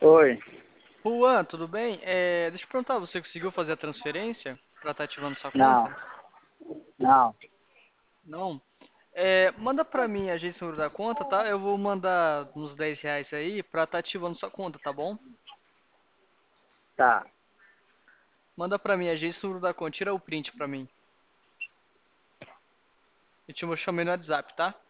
Oi. Juan, tudo bem? Deixa eu perguntar, você conseguiu fazer a transferência para estar ativando sua Não, conta? não. Não? Manda para mim a agência número da conta, tá? Eu vou mandar uns R$ 10 aí para estar ativando sua conta, tá bom? Tá. Manda para mim a agência número da conta, tira o print para mim. Eu te chamei no WhatsApp, tá?